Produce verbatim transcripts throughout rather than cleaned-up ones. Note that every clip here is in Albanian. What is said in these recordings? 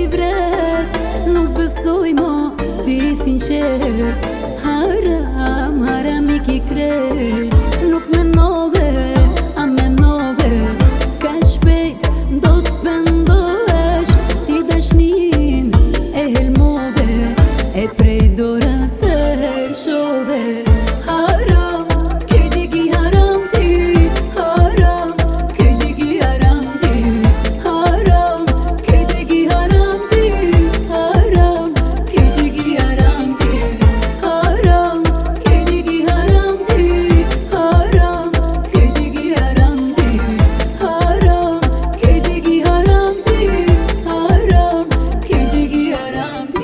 vret, nuk besoj mo si sinqer. Haram, haram i ki kret. Nuk menove, a menove, ka shpejt do t'pendohesh. Ti dashnin e helmove, e prej dorën se hershove. Haram, ke digi haram ti. Haram, ke digi haram ti. Haram, ke digi haram ti. Haram, ke digi haram ti. Haram, ke digi haram ti. Haram, ke digi haram ti. Haram, ke digi haram ti. Haram, ke digi haram ti.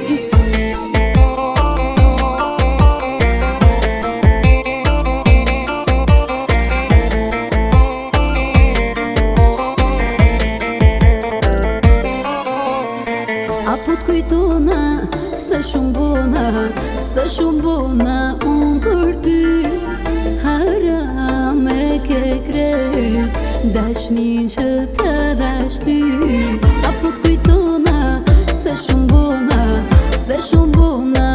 Apo t'kujtona, se shumë bona, se shumë bona unë për ty. Haram e ke kret, dashnin që të dash ty. Apo t'kujtona, se shumë bona, se shumë bona